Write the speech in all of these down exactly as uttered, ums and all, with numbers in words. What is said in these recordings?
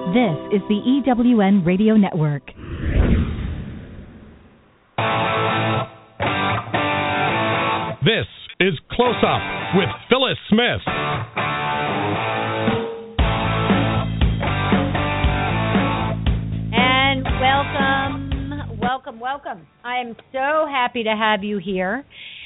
This is the E W N Radio Network. This is Close Up with Phyllis Smith. And welcome, welcome, welcome. I am so happy to have you here.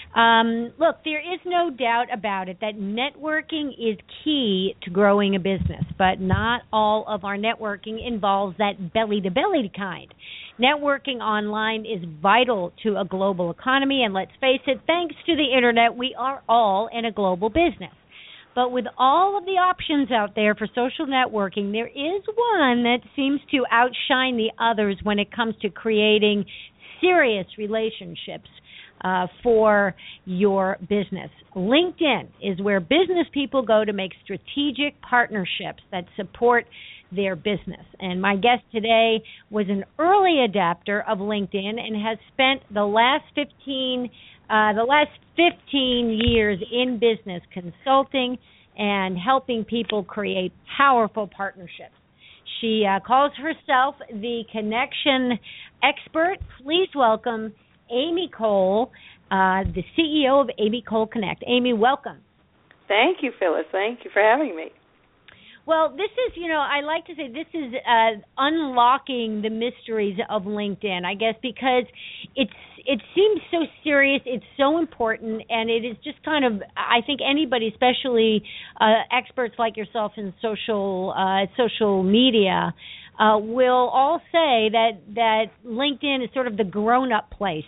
Um, look, there is no doubt about it that networking is key to growing a business, but not all of our networking involves that belly-to-belly kind. Networking online is vital to a global economy, and let's face it, thanks to the Internet, we are all in a global business. But with all of the options out there for social networking, there is one that seems to outshine the others when it comes to creating serious relationships Uh, for your business. LinkedIn is where business people go to make strategic partnerships that support their business. And my guest today was an early adapter of LinkedIn and has spent the last fifteen uh, the last fifteen years in business consulting and helping people create powerful partnerships. She uh, calls herself the connection expert. Please welcome Amy Cole, uh, the C E O of Amy Cole Connect. Amy, welcome. Thank you, Phyllis. Thank you for having me. Well, this is, you know, I like to say this is uh, unlocking the mysteries of LinkedIn, I guess, because it's it seems so serious, it's so important, and it is just kind of, I think anybody, especially uh, experts like yourself in social uh, social media, Uh, will all say that, that LinkedIn is sort of the grown-up place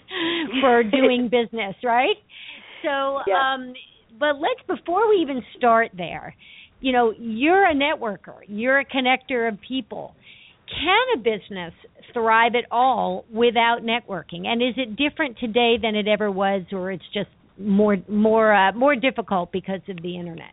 for doing business, right? So, yeah. um, but let's, before we even start there, you know, you're a networker, you're a connector of people. Can a business thrive at all without networking? And is it different today than it ever was, or it's just more, more, uh, more difficult because of the Internet?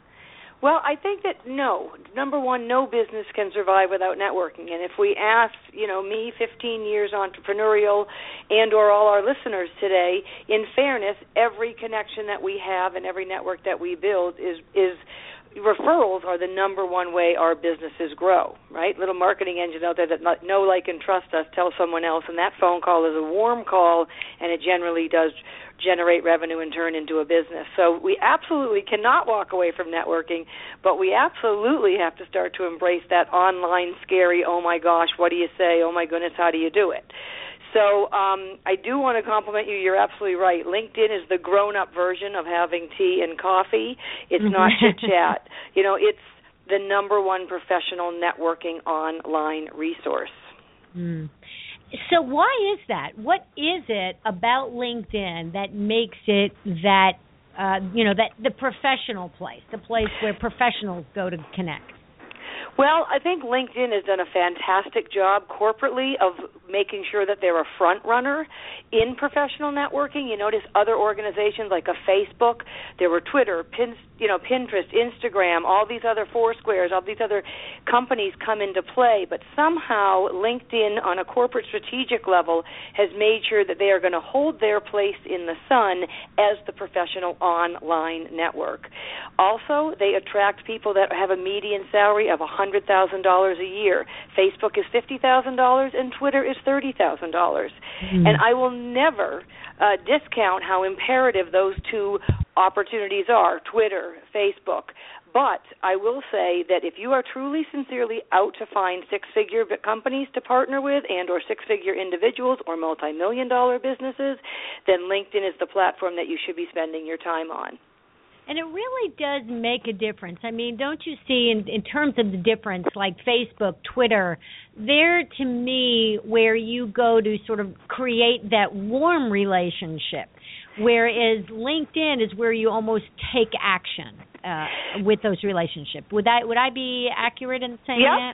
Well, I think that no. Number one, no business can survive without networking. And if we ask, you know, me, fifteen years entrepreneurial, and or all our listeners today, in fairness, every connection that we have and every network that we build is is referrals are the number one way our businesses grow, right? Little marketing engine out there that know, like, and trust us, tell someone else, and that phone call is a warm call, and it generally does generate revenue and turn into a business. So we absolutely cannot walk away from networking, but we absolutely have to start to embrace that online scary, oh my gosh, what do you say, oh my goodness, how do you do it? So um, I do want to compliment you. You're absolutely right. LinkedIn is the grown-up version of having tea and coffee. It's not chit-chat. You know, it's the number one professional networking online resource. Mm. So why is that? What is it about LinkedIn that makes it that, uh, you know, that the professional place, the place where professionals go to connect? Well, I think LinkedIn has done a fantastic job corporately of making sure that they're a front runner in professional networking. You notice other organizations like a Facebook, there were Twitter, Pin, you know, Pinterest, Instagram, all these other Foursquares, all these other companies come into play, but somehow LinkedIn on a corporate strategic level has made sure that they are going to hold their place in the sun as the professional online network. Also, they attract people that have a median salary of one hundred thousand dollars a year. Facebook is fifty thousand dollars and Twitter is thirty thousand dollars. Mm-hmm. And I will never uh, discount how imperative those two opportunities are, Twitter, Facebook. But I will say that if you are truly, sincerely out to find six-figure companies to partner with and or six-figure individuals or multi-million dollar businesses, then LinkedIn is the platform that you should be spending your time on. And it really does make a difference. I mean, don't you see, in, in terms of the difference, like Facebook, Twitter, they're, to me, where you go to sort of create that warm relationship, whereas LinkedIn is where you almost take action uh, with those relationships. Would I would I be accurate in saying yep. that? Yeah,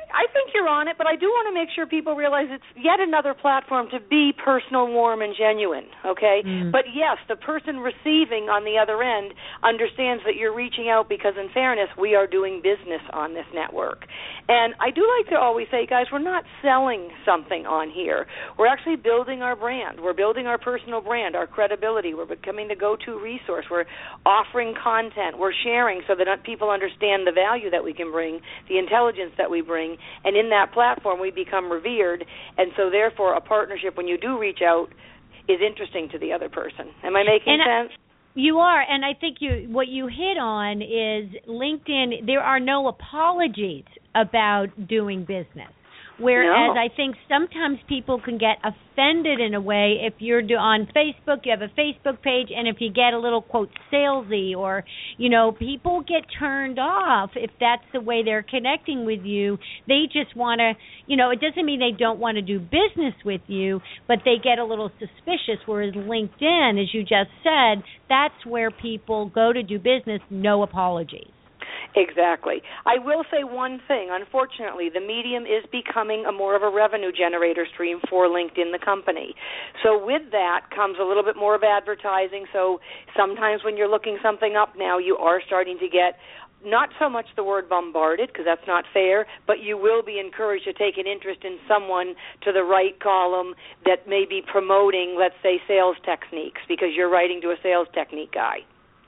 I think you're on it, but I do want to make sure people realize it's yet another platform to be personal, warm, and genuine, okay? Mm. But, yes, the person receiving on the other end understands that you're reaching out because, in fairness, we are doing business on this network. And I do like to always say, guys, we're not selling something on here. We're actually building our brand. We're building our personal brand, our credibility. We're becoming the go-to resource. We're offering content. We're sharing so that people understand the value that we can bring, the intelligence that we bring, and in that platform we become revered, and so therefore a partnership, when you do reach out, is interesting to the other person. Am I making and sense? I, you are, and I think you what you hit on is LinkedIn, there are no apologies about doing business. Whereas no. I think sometimes people can get offended in a way if you're do, on Facebook, you have a Facebook page, and if you get a little, quote, salesy, or, you know, people get turned off if that's the way they're connecting with you. They just want to, you know, it doesn't mean they don't want to do business with you, but they get a little suspicious, whereas LinkedIn, as you just said, that's where people go to do business, no apologies. Exactly. I will say one thing. Unfortunately, the medium is becoming a more of a revenue generator stream for LinkedIn, the company. So with that comes a little bit more of advertising. So sometimes when you're looking something up now, you are starting to get not so much the word bombarded, because that's not fair, but you will be encouraged to take an interest in someone to the right column that may be promoting, let's say, sales techniques, because you're writing to a sales technique guy.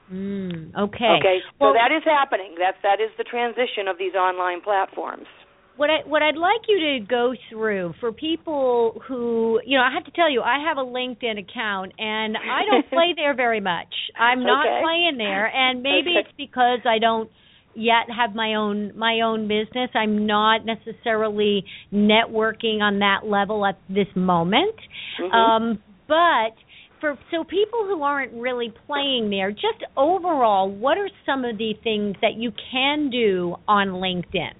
Mm, okay. Okay. So well, that is happening. That's that is the transition of these online platforms. What I what I'd like you to go through for people who, you know, I have to tell you, I have a LinkedIn account and I don't play there very much. I'm not okay. playing there, and maybe okay. it's because I don't yet have my own my own business. I'm not necessarily networking on that level at this moment. Mm-hmm. Um, but For, so people who aren't really playing there, just overall, what are some of the things that you can do on LinkedIn?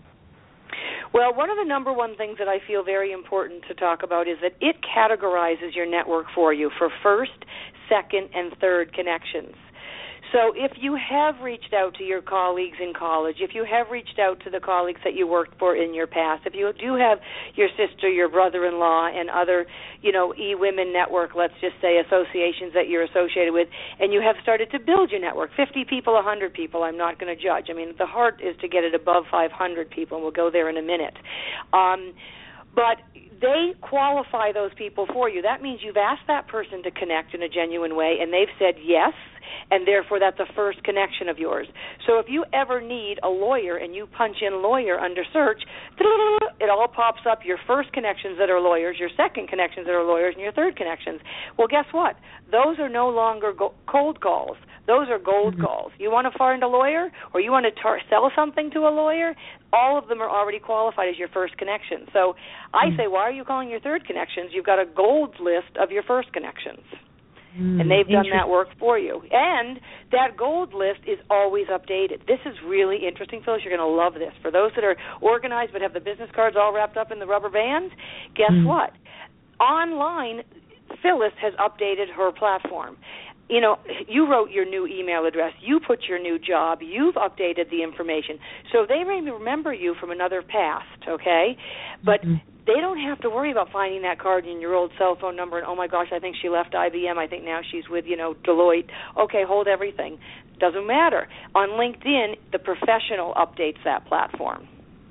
Well, one of the number one things that I feel very important to talk about is that it categorizes your network for you for first, second, and third connections. So if you have reached out to your colleagues in college, if you have reached out to the colleagues that you worked for in your past, if you do have your sister, your brother-in-law, and other, you know, e-women network, let's just say, associations that you're associated with, and you have started to build your network, fifty people, one hundred people, I'm not going to judge. I mean, the heart is to get it above five hundred people, and we'll go there in a minute. Um, but they qualify those people for you. That means you've asked that person to connect in a genuine way, and they've said yes, and therefore that's a first connection of yours. So if you ever need a lawyer and you punch in lawyer under search, it all pops up your first connections that are lawyers, your second connections that are lawyers, and your third connections. Well, guess what? Those are no longer go- cold calls. Those are gold mm-hmm. calls. You want to find a lawyer, or you want to tar- sell something to a lawyer, all of them are already qualified as your first connection. So I mm-hmm. say, why are you calling your third connections? You've got a gold list of your first connections. Mm, and they've done that work for you. And that gold list is always updated. This is really interesting, Phyllis. You're going to love this. For those that are organized but have the business cards all wrapped up in the rubber bands, guess mm. what? Online, Phyllis has updated her platform. You know, you wrote your new email address. You put your new job. You've updated the information. So they may remember you from another past, okay? But mm-hmm. they don't have to worry about finding that card in your old cell phone number and, oh, my gosh, I think she left I B M. I think now she's with, you know, Deloitte. Okay, hold everything. Doesn't matter. On LinkedIn, the professional updates that platform.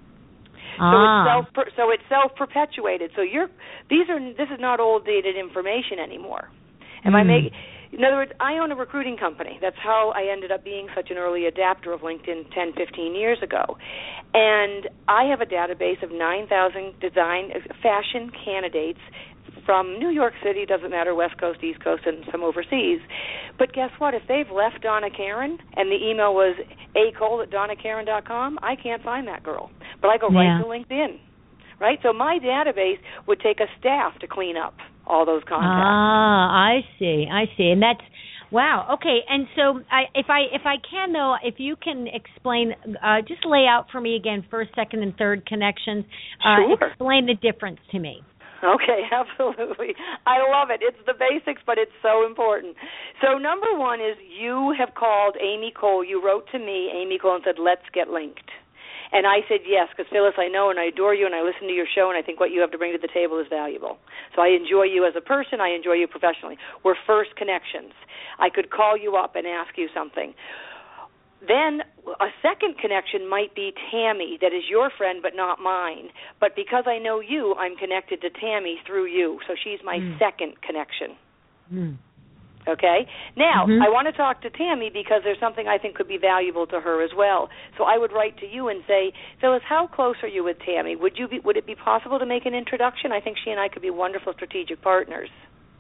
Ah. So it's self so it's self-perpetuated. So you're these are this is not old dated information anymore. Am mm. I making In other words, I own a recruiting company. That's how I ended up being such an early adapter of LinkedIn ten, fifteen years ago. And I have a database of nine thousand design fashion candidates from New York City, doesn't matter, West Coast, East Coast, and some overseas. But guess what? If they've left Donna Karen and the email was a cole at donna karen dot com, I can't find that girl. But I go yeah. right to LinkedIn. Right? So my database would take a staff to clean up all those contacts. Ah, I see. I see. And that's wow. Okay. And so I, if I if I can though, if you can explain, uh, just lay out for me again first, second, and third connections. Uh, sure. Explain the difference to me. Okay, absolutely. I love it. It's the basics, but it's so important. So number one is you have called Amy Cole. You wrote to me, Amy Cole, and said, let's get linked. And I said yes, because Phyllis, I know and I adore you and I listen to your show and I think what you have to bring to the table is valuable. So I enjoy you as a person. I enjoy you professionally. We're first connections. I could call you up and ask you something. Then a second connection might be Tammy, that is your friend but not mine. But because I know you, I'm connected to Tammy through you. So she's my mm. second connection. Mm. Okay? Now, mm-hmm. I want to talk to Tammy because there's something I think could be valuable to her as well. So I would write to you and say, Phyllis, how close are you with Tammy? Would you be, would it be possible to make an introduction? I think she and I could be wonderful strategic partners.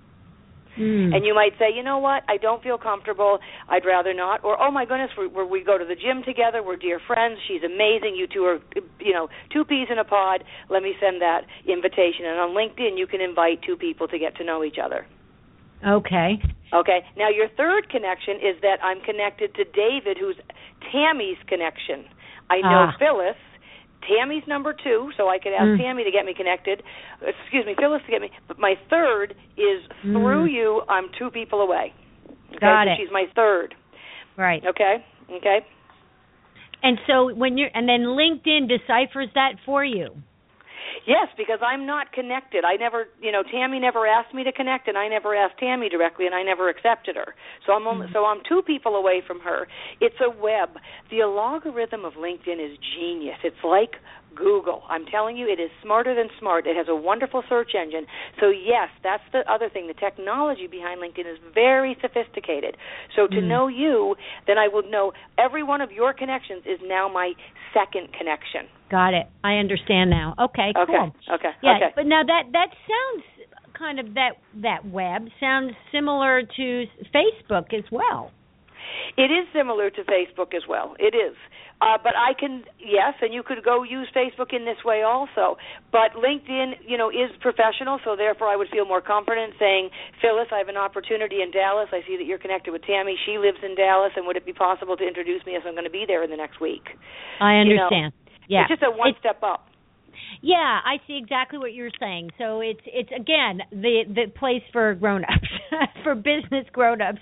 Mm. And you might say, you know what, I don't feel comfortable, I'd rather not. Or, oh, my goodness, we, we go to the gym together, we're dear friends, she's amazing, you two are, you know, two peas in a pod, let me send that invitation. And on LinkedIn, you can invite two people to get to know each other. Okay. Okay. Now, your third connection is that I'm connected to David, who's Tammy's connection. I know ah. Phyllis. Tammy's number two, so I could ask mm. Tammy to get me connected. Excuse me, Phyllis to get me. But my third is through mm. you, I'm two people away. Okay? Got so it. She's my third. Right. Okay. Okay. And so when you're, and then LinkedIn deciphers that for you. Yes, because I'm not connected. I never, you know, Tammy never asked me to connect, and I never asked Tammy directly, and I never accepted her. So I'm only, mm-hmm. so I'm two people away from her. It's a web. The algorithm of LinkedIn is genius. It's like Google. I'm telling you, it is smarter than smart. It has a wonderful search engine. So, yes, that's the other thing. The technology behind LinkedIn is very sophisticated. So to mm. know you, then I will know every one of your connections is now my second connection. Got it. I understand now. Okay, okay cool. Okay, yeah, okay. But now that, that sounds kind of, that, that web sounds similar to Facebook as well. It is similar to Facebook as well. It is. Uh, but I can, yes, and you could go use Facebook in this way also. But LinkedIn, you know, is professional, so therefore I would feel more confident saying, Phyllis, I have an opportunity in Dallas. I see that you're connected with Tammy. She lives in Dallas, and would it be possible to introduce me as I'm going to be there in the next week? I understand. You know, yeah. It's just a one it's, step up. Yeah, I see exactly what you're saying. So it's it's again the the place for grown-ups, for business grown-ups.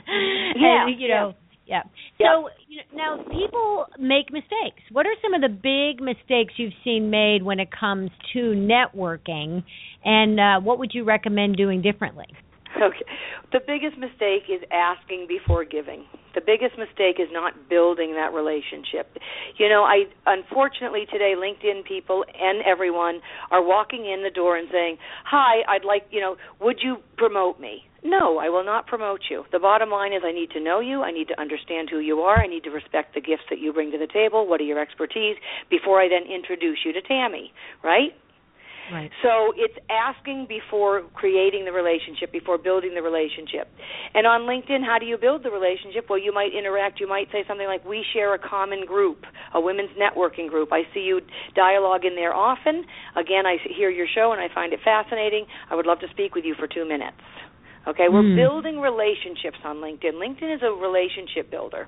Yeah, and, you know. Yeah. Yeah. So you know, now people make mistakes. What are some of the big mistakes you've seen made when it comes to networking, and uh, what would you recommend doing differently? Okay. The biggest mistake is asking before giving. The biggest mistake is not building that relationship. You know, I unfortunately today LinkedIn people and everyone are walking in the door and saying, "Hi, I'd like, you know, would you promote me?" No, I will not promote you. The bottom line is I need to know you. I need to understand who you are. I need to respect the gifts that you bring to the table. What are your expertise before I then introduce you to Tammy, right? Right. So it's asking before creating the relationship, before building the relationship. And on LinkedIn, how do you build the relationship? Well, you might interact. You might say something like, we share a common group, a women's networking group. I see you dialogue in there often. Again, I hear your show, and I find it fascinating. I would love to speak with you for two minutes. Okay, we're mm. building relationships on LinkedIn. LinkedIn is a relationship builder.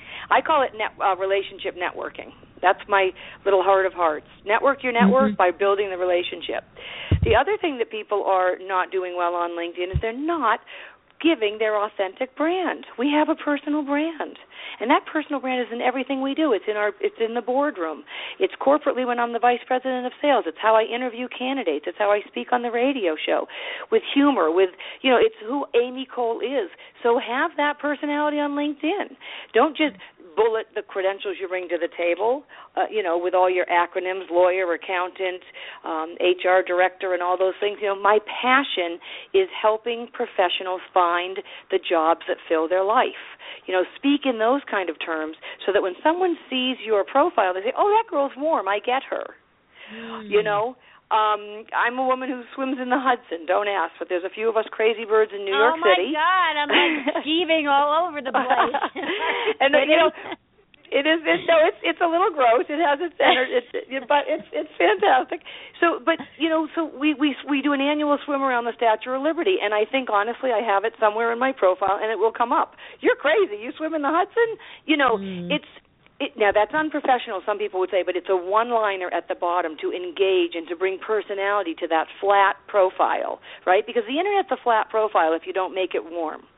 I call it net, uh, relationship networking. That's my little heart of hearts. Network your network mm-hmm. by building the relationship. The other thing that people are not doing well on LinkedIn is they're not giving their authentic brand. We have a personal brand, and that personal brand is in everything we do. It's in our, it's in the boardroom. It's corporately when I'm the vice president of sales. It's how I interview candidates. It's how I speak on the radio show, with humor. With you know, it's who Amy Cole is. So have that personality on LinkedIn. Don't just bullet the credentials you bring to the table, uh, you know, with all your acronyms, lawyer, accountant, um, H R director, and all those things. You know, my passion is helping professionals find the jobs that fill their life. You know, speak in those kind of terms so that when someone sees your profile, they say, oh, that girl's warm, I get her. Mm. You know? Um, I'm a woman who swims in the Hudson. Don't ask, but there's a few of us crazy birds in New York City. Oh, my God. I'm like skeeving all over the place. And, you know, it is, it, no, it's, it's a little gross. It has its energy, it's, it, but it's, it's fantastic. So, but, you know, so we, we, we do an annual swim around the Statue of Liberty, and I think, honestly, I have it somewhere in my profile, and it will come up. You're crazy. You swim in the Hudson? You know, mm. it's, It, now, that's unprofessional, some people would say, but it's a one-liner at the bottom to engage and to bring personality to that flat profile, right? Because the Internet's a flat profile if you don't make it warm.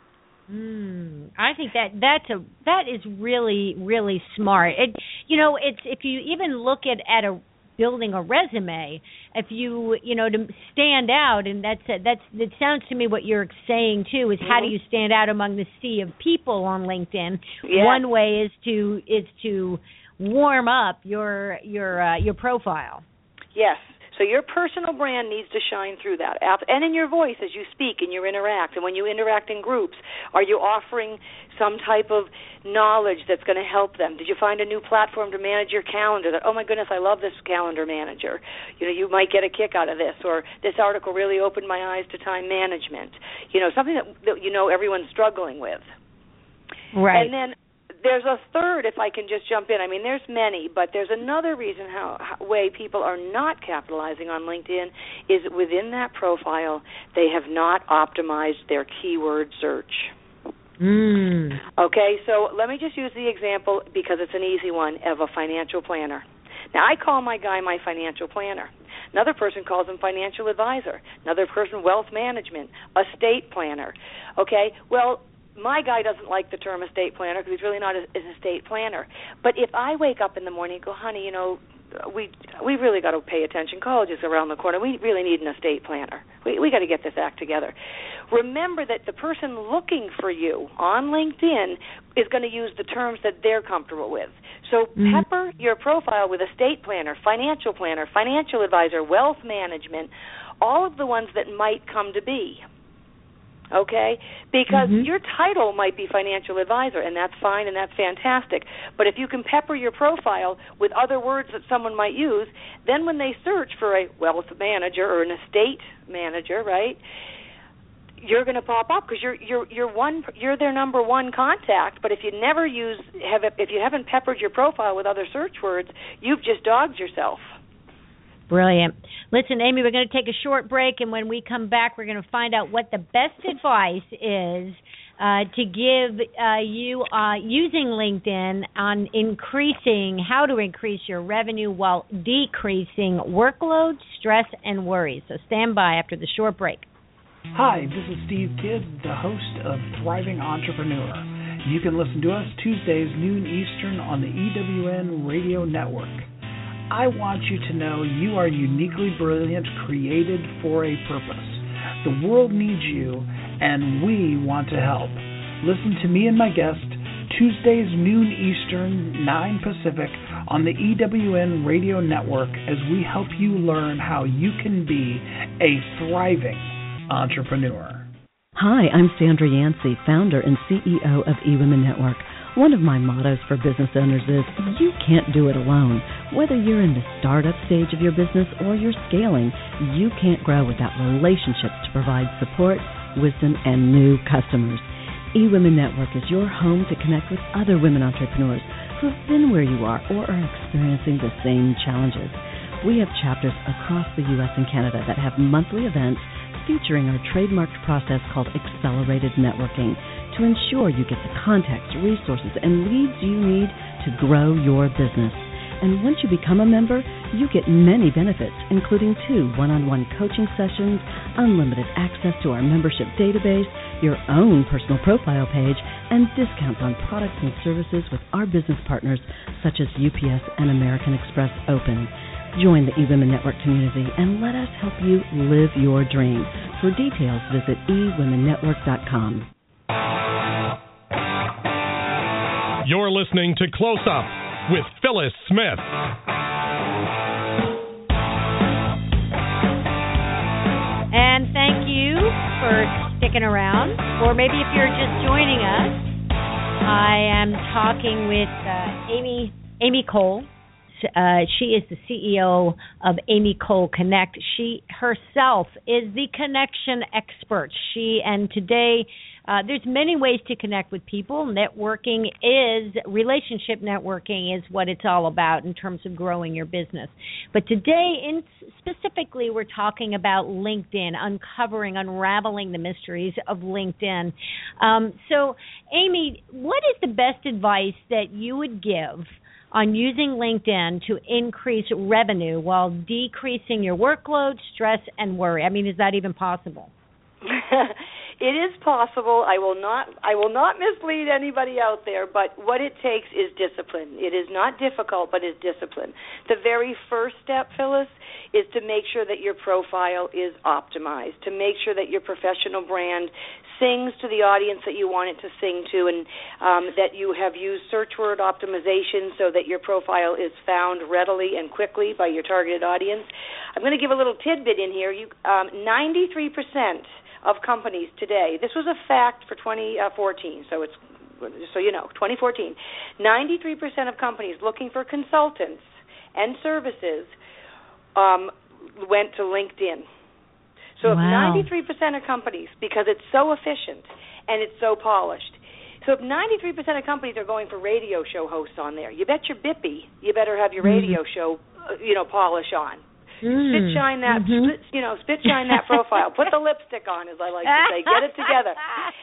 Mm, I think that that's a that is really really smart. It, you know, it's if you even look at at a building a resume, if you you know to stand out, and that's a, that's it sounds to me what you're saying too is mm-hmm. how do you stand out among the sea of people on LinkedIn? Yeah. One way is to is to warm up your your uh, your profile. Yes. So your personal brand needs to shine through that. And in your voice as you speak and you interact. And when you interact in groups, are you offering some type of knowledge that's going to help them? Did you find a new platform to manage your calendar that, oh, my goodness, I love this calendar manager. You know, you might get a kick out of this. Or this article really opened my eyes to time management. You know, something that, that you know everyone's struggling with. Right. And then there's a third, if I can just jump in. I mean, there's many, but there's another reason how, how way people are not capitalizing on LinkedIn is within that profile, they have not optimized their keyword search. Mm. Okay, so let me just use the example because it's an easy one of a financial planner. Now, I call my guy my financial planner. Another person calls him financial advisor. Another person, wealth management, estate planner. Okay, well, my guy doesn't like the term estate planner because he's really not an estate planner. But if I wake up in the morning and go, honey, you know, we we really got to pay attention. College is around the corner. We really need an estate planner. We we got to get this act together. Remember that the person looking for you on LinkedIn is going to use the terms that they're comfortable with. So mm-hmm. pepper your profile with estate planner, financial planner, financial advisor, wealth management, all of the ones that might come to be. Okay? Because mm-hmm. your title might be financial advisor, and that's fine and that's fantastic. But if you can pepper your profile with other words that someone might use, then when they search for a wealth manager or an estate manager, right, you're going to pop up because you're you're you're one you're their number one contact. But if you never use have if you haven't peppered your profile with other search words, you've just dogged yourself. Brilliant. Listen, Amy, we're going to take a short break, and when we come back, we're going to find out what the best advice is uh, to give uh, you uh, using LinkedIn on increasing, how to increase your revenue while decreasing workload, stress, and worries. So stand by after the short break. Hi, this is Steve Kidd, the host of Thriving Entrepreneur. You can listen to us Tuesdays, noon Eastern on the E W N Radio Network. I want you to know you are uniquely brilliant, created for a purpose. The world needs you, and we want to help. Listen to me and my guest Tuesdays, noon Eastern, nine Pacific on the E W N Radio Network as we help you learn how you can be a thriving entrepreneur. Hi, I'm Sandra Yancey, founder and C E O of eWomen Network. One of my mottos for business owners is, you can't do it alone. Whether you're in the startup stage of your business or you're scaling, you can't grow without relationships to provide support, wisdom, and new customers. eWomen Network is your home to connect with other women entrepreneurs who have been where you are or are experiencing the same challenges. We have chapters across the U S and Canada that have monthly events featuring our trademarked process called Accelerated Networking to ensure you get the contacts, resources, and leads you need to grow your business. And once you become a member, you get many benefits, including two one-on-one coaching sessions, unlimited access to our membership database, your own personal profile page, and discounts on products and services with our business partners such as U P S and American Express Open. Join the eWomen Network community and let us help you live your dream. For details, visit e women network dot com. You're listening to Close Up with Phyllis Smith. And thank you for sticking around. Or maybe if you're just joining us, I am talking with uh, Amy Amy Cole. Uh, she is the C E O of Amy Cole Connect. She herself is the connection expert. She and today uh, there's many ways to connect with people. Networking is relationship networking is what it's all about in terms of growing your business. But today, in specifically, we're talking about LinkedIn, uncovering, unraveling the mysteries of LinkedIn. Um, so, Amy, what is the best advice that you would give on using LinkedIn to increase revenue while decreasing your workload, stress, and worry? I mean, is that even possible? It is possible. I will not I will not mislead anybody out there, but what it takes is discipline. It is not difficult, but it's discipline. The very first step, Phyllis, is to make sure that your profile is optimized, to make sure that your professional brand sings to the audience that you want it to sing to, and um, that you have used search word optimization so that your profile is found readily and quickly by your targeted audience. I'm going to give a little tidbit in here. You, um, ninety-three percent of companies today, this was a fact for twenty fourteen, so it's so you know, twenty fourteen, ninety-three percent of companies looking for consultants and services um, went to LinkedIn. So if wow. ninety-three percent of companies, because it's so efficient and it's so polished, so if ninety-three percent of companies are going for radio show hosts on there, you bet your bippy you better have your radio mm. show, uh, you know, polish on. Mm. Spit shine that, mm-hmm. spit, you know, spit shine that profile. Put the lipstick on, as I like to say. Get it together.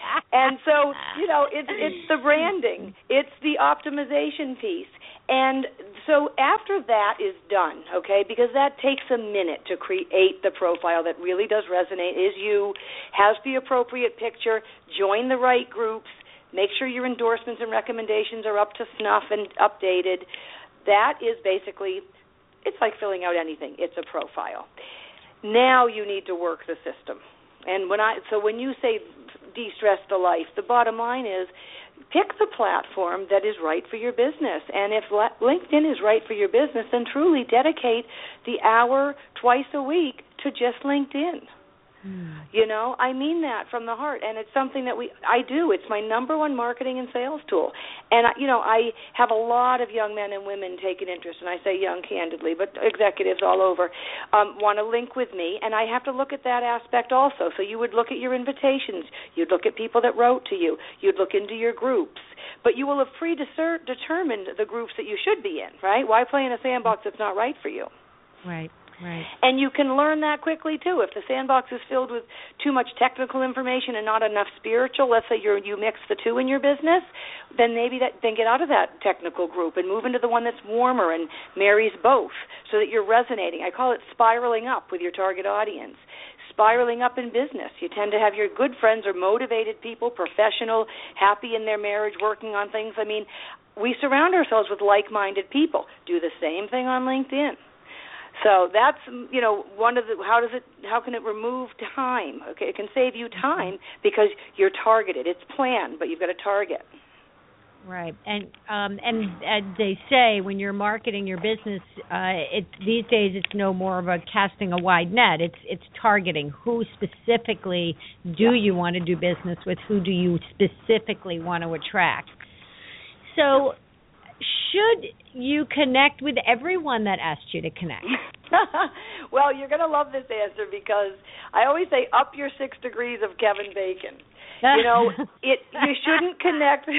And so, you know, it's it's the branding, it's the optimization piece. And so after that is done, okay, because that takes a minute to create the profile that really does resonate, is you, has the appropriate picture, join the right groups, make sure your endorsements and recommendations are up to snuff and updated. That is basically, it's like filling out anything. It's a profile. Now you need to work the system. And when I, so when you say de-stress the life, the bottom line is, pick the platform that is right for your business. And if LinkedIn is right for your business, then truly dedicate the hour twice a week to just LinkedIn. Mm. You know, I mean that from the heart. And it's something that we I do. It's my number one marketing and sales tool. And, I, you know, I have a lot of young men and women take an interest, and I say young candidly, but executives all over, um, want to link with me. And I have to look at that aspect also. So you would look at your invitations. You'd look at people that wrote to you. You'd look into your groups. But you will have predetermined the groups that you should be in, right? Why play in a sandbox that's not right for you? Right. Right. And you can learn that quickly, too. If the sandbox is filled with too much technical information and not enough spiritual, let's say you're, you mix the two in your business, then maybe that, then get out of that technical group and move into the one that's warmer and marries both so that you're resonating. I call it spiraling up with your target audience. Spiraling up in business. You tend to have your good friends or motivated people, professional, happy in their marriage, working on things. I mean, we surround ourselves with like-minded people. Do the same thing on LinkedIn. So that's, you know, one of the, how does it, how can it remove time? Okay, it can save you time because you're targeted. It's planned, but you've got a target. Right, and um, and uh, they say when you're marketing your business, uh, it these days it's no more of a casting a wide net. It's it's targeting. Who specifically do you want to do business with? Who do you specifically want to attract? So, should you connect with everyone that asked you to connect? Well, you're going to love this answer because I always say up your six degrees of Kevin Bacon. You know, it. You shouldn't connect.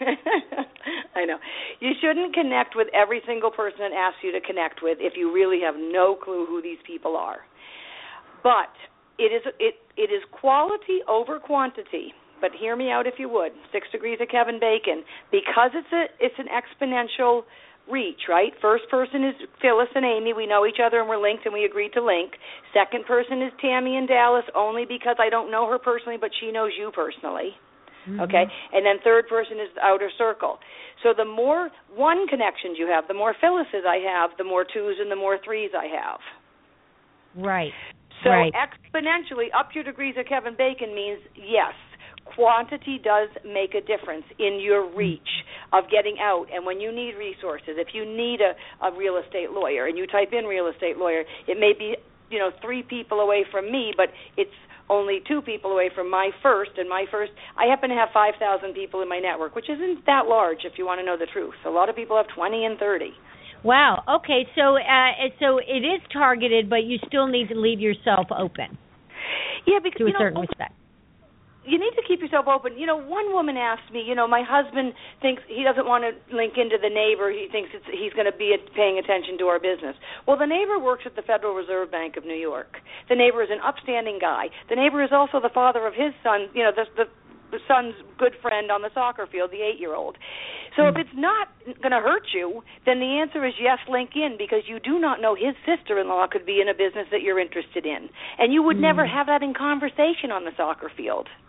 I know. You shouldn't connect with every single person that asks you to connect with if you really have no clue who these people are. But it is it it is quality over quantity. But hear me out if you would. Six degrees of Kevin Bacon, because it's a it's an exponential reach, right? First person is Phyllis and Amy. We know each other and we're linked and we agreed to link. Second person is Tammy in Dallas, only because I don't know her personally, but she knows you personally. Mm-hmm. Okay? And then third person is the outer circle. So the more one connections you have, the more Phyllis's I have, the more twos and the more threes I have. Right. So right. exponentially, up your degrees of Kevin Bacon means yes. Quantity does make a difference in your reach of getting out. And when you need resources, if you need a, a real estate lawyer and you type in real estate lawyer, it may be, you know, three people away from me, but it's only two people away from my first. And my first, I happen to have five thousand people in my network, which isn't that large if you want to know the truth. A lot of people have twenty and thirty. Wow. Okay. So, uh, so it is targeted, but you still need to leave yourself open. Yeah, because to a you know, certain respect. You need to keep yourself open. You know, one woman asked me, you know, my husband thinks he doesn't want to link into the neighbor. He thinks it's, he's going to be paying attention to our business. Well, the neighbor works at the Federal Reserve Bank of New York. The neighbor is an upstanding guy. The neighbor is also the father of his son, you know, the, the, the son's good friend on the soccer field, the eight-year-old. So if it's not going to hurt you, then the answer is yes, link in, because you do not know his sister-in-law could be in a business that you're interested in. And you would mm. never have that in conversation on the soccer field.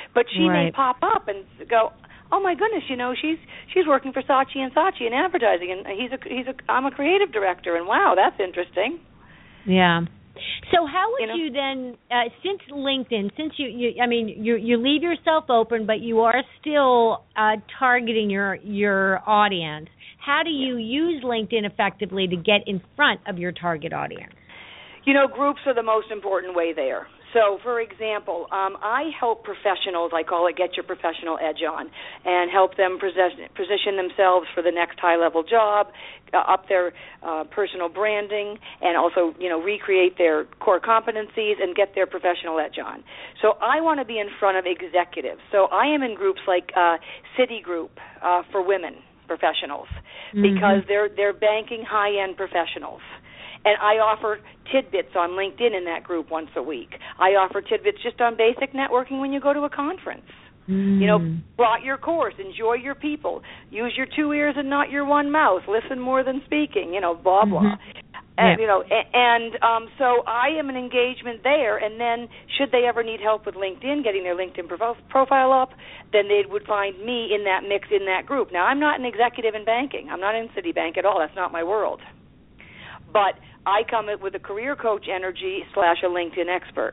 But she Right. may pop up and go, oh my goodness, you know, she's she's working for Saatchi and Saatchi in advertising, and he's a he's a I'm a creative director, and wow, that's interesting. Yeah. So how would You know? you then, uh, since LinkedIn, since you, you, I mean, you you leave yourself open, but you are still uh, targeting your your audience. How do you use LinkedIn effectively to get in front of your target audience? You know, groups are the most important way there. So, for example, um, I help professionals, I call it Get Your Professional Edge On, and help them position, position themselves for the next high-level job, uh, up their uh, personal branding, and also, you know, recreate their core competencies and get their professional edge on. So I want to be in front of executives. So I am in groups like uh, Citigroup uh, for women professionals, mm-hmm. because they're they're banking high-end professionals. And I offer tidbits on LinkedIn in that group once a week. I offer tidbits just on basic networking when you go to a conference. Mm. You know, brought your course, enjoy your people, use your two ears and not your one mouth, listen more than speaking, you know, blah, blah. Mm-hmm. And, yeah. You know, and um, so I am an engagement there, and then should they ever need help with LinkedIn, getting their LinkedIn profile up, then they would find me in that mix, in that group. Now, I'm not an executive in banking. I'm not in Citibank at all. That's not my world. But I come with a career coach energy slash a LinkedIn expert.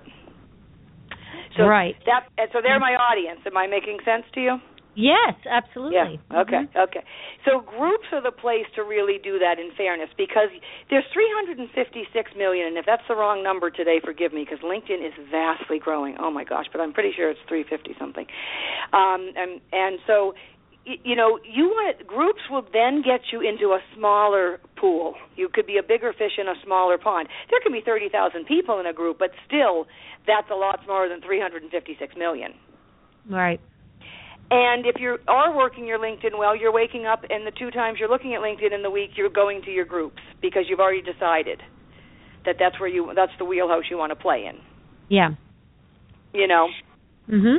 So right. That, so they're my audience. Am I making sense to you? Yes, absolutely. Yeah. Okay. Mm-hmm. Okay. So groups are the place to really do that. In fairness, because there's three hundred fifty-six million, and if that's the wrong number today, forgive me, because LinkedIn is vastly growing. Oh my gosh! But I'm pretty sure it's three hundred fifty something. Um, and and so. You know, you want groups will then get you into a smaller pool. You could be a bigger fish in a smaller pond. There can be thirty thousand people in a group, but still, that's a lot smaller than three hundred fifty-six million. Right. And if you are working your LinkedIn well, you're waking up, and the two times you're looking at LinkedIn in the week, you're going to your groups because you've already decided that that's where you that's the wheelhouse you want to play in. Yeah. You know. Mhm.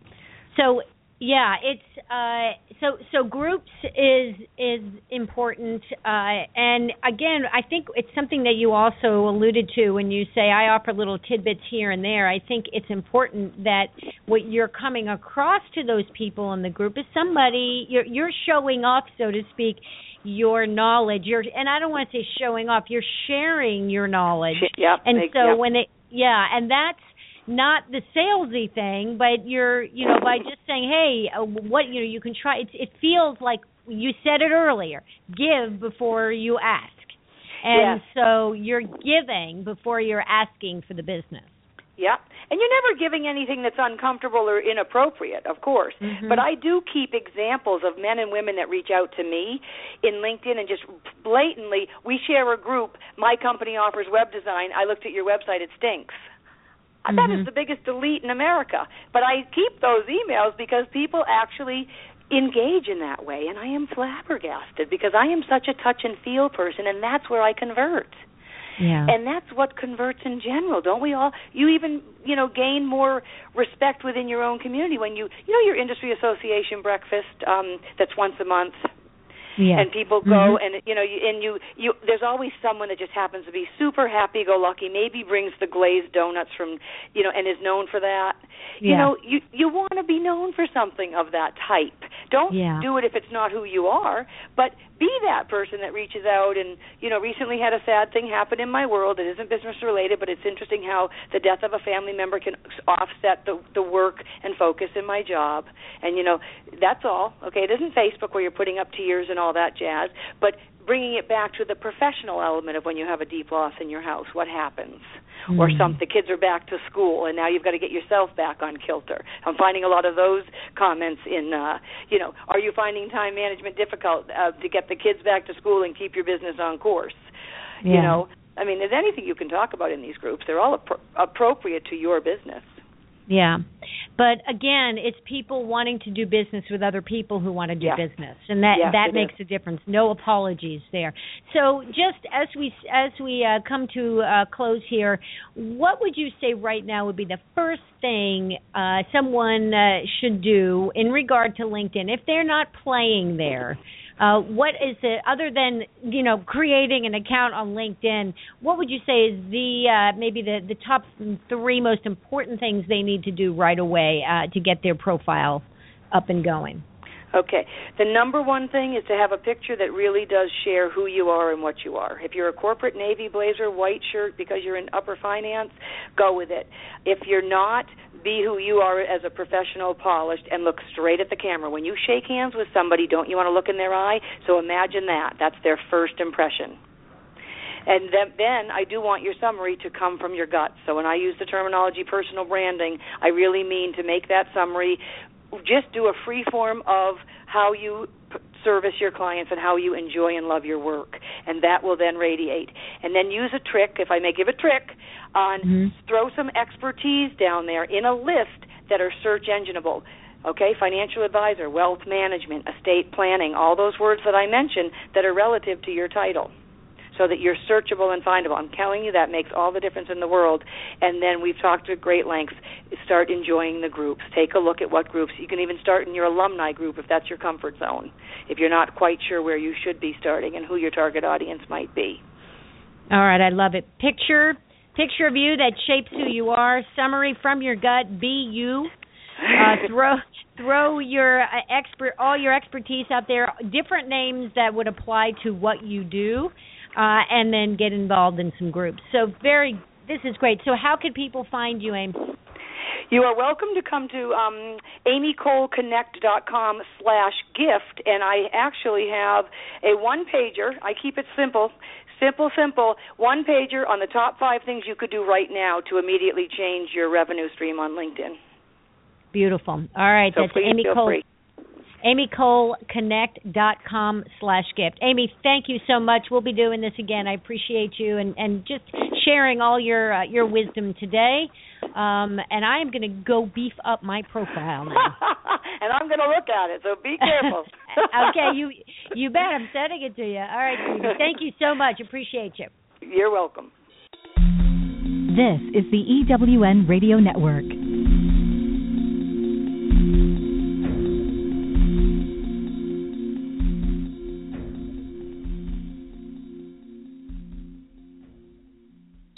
So. Yeah, it's uh, so so groups is is important, uh, and again, I think it's something that you also alluded to when you say I offer little tidbits here and there. I think it's important that what you're coming across to those people in the group is somebody you're you're showing off, so to speak, your knowledge. You're and I don't want to say showing off. You're sharing your knowledge. Yep. And so yep. when it yeah, and that's not the salesy thing, but you're, you know, by just saying, hey, uh, what, you know, you can try, it, it feels like you said it earlier, give before you ask. And yes. so you're giving before you're asking for the business. Yeah, and you're never giving anything that's uncomfortable or inappropriate, of course. Mm-hmm. But I do keep examples of men and women that reach out to me in LinkedIn and just blatantly, we share a group, my company offers web design, I looked at your website, it stinks. Mm-hmm. That is the biggest delete in America. But I keep those emails because people actually engage in that way, and I am flabbergasted because I am such a touch and feel person, and that's where I convert. Yeah. And that's what converts in general, don't we all? You even, you know, gain more respect within your own community when you, you know, your industry association breakfast um, that's once a month. Yeah. And people go, mm-hmm. and you know, you, and you, you. There's always someone that just happens to be super happy-go-lucky. Maybe brings the glazed donuts from, you know, and is known for that. Yeah. You know, you you want to be known for something of that type. Don't yeah. do it if it's not who you are, but be that person that reaches out. And you know, recently had a sad thing happen in my world. It isn't business related, but it's interesting how the death of a family member can offset the the work and focus in my job. And you know, that's all. Okay, it isn't Facebook where you're putting up tears and all that jazz, but bringing it back to the professional element of when you have a deep loss in your house, what happens? Mm. Or some the kids are back to school, and now you've got to get yourself back on kilter. I'm finding a lot of those comments in, uh, you know, are you finding time management difficult uh, to get the kids back to school and keep your business on course? Yeah. You know, I mean, there's anything you can talk about in these groups. They're all appro- appropriate to your business. Yeah. But again, it's people wanting to do business with other people who want to do yeah. business, and that yes, that makes is. a difference. No apologies there. So, just as we as we uh, come to uh, close here, what would you say right now would be the first thing uh, someone uh, should do in regard to LinkedIn if they're not playing there? Uh, what is it, other than, you know, creating an account on LinkedIn, what would you say is the uh, maybe the, the top three most important things they need to do right away uh, to get their profile up and going? Okay. The number one thing is to have a picture that really does share who you are and what you are. If you're a corporate navy blazer, white shirt because you're in upper finance, go with it. If you're not, be who you are as a professional, polished, and look straight at the camera. When you shake hands with somebody, don't you want to look in their eye? So imagine that. That's their first impression. And then, then I do want your summary to come from your gut. So when I use the terminology personal branding, I really mean to make that summary. Just do a free form of how you p- service your clients and how you enjoy and love your work, and that will then radiate. And then use a trick, if I may give a trick, on mm-hmm. throw some expertise down there in a list that are search engineable. Okay, financial advisor, wealth management, estate planning, all those words that I mentioned that are relative to your title, so that you're searchable and findable. I'm telling you that makes all the difference in the world. And then we've talked at great lengths. Start enjoying the groups. Take a look at what groups. You can even start in your alumni group if that's your comfort zone, if you're not quite sure where you should be starting and who your target audience might be. All right, I love it. Picture, picture of you that shapes who you are. Summary from your gut, be you. Uh, throw throw your uh, expert all your expertise out there, different names that would apply to what you do. Uh, and then get involved in some groups. So very, this is great. So how can people find you, Amy? You are welcome to come to um, amy cole connect dot com slash gift, and I actually have a one-pager. I keep it simple, simple, simple, one-pager on the top five things you could do right now to immediately change your revenue stream on LinkedIn. Beautiful. All right, so that's please Amy feel Cole. Free. amy cole connect dot com slash gift. Amy, thank you so much. We'll be doing this again. I appreciate you and, and just sharing all your uh, your wisdom today. Um, and I am going to go beef up my profile now. And I'm going to look at it, so be careful. Okay, you you bet. I'm sending it to you. All right, Stevie. Thank you so much. Appreciate you. You're welcome. This is the E W N Radio Network.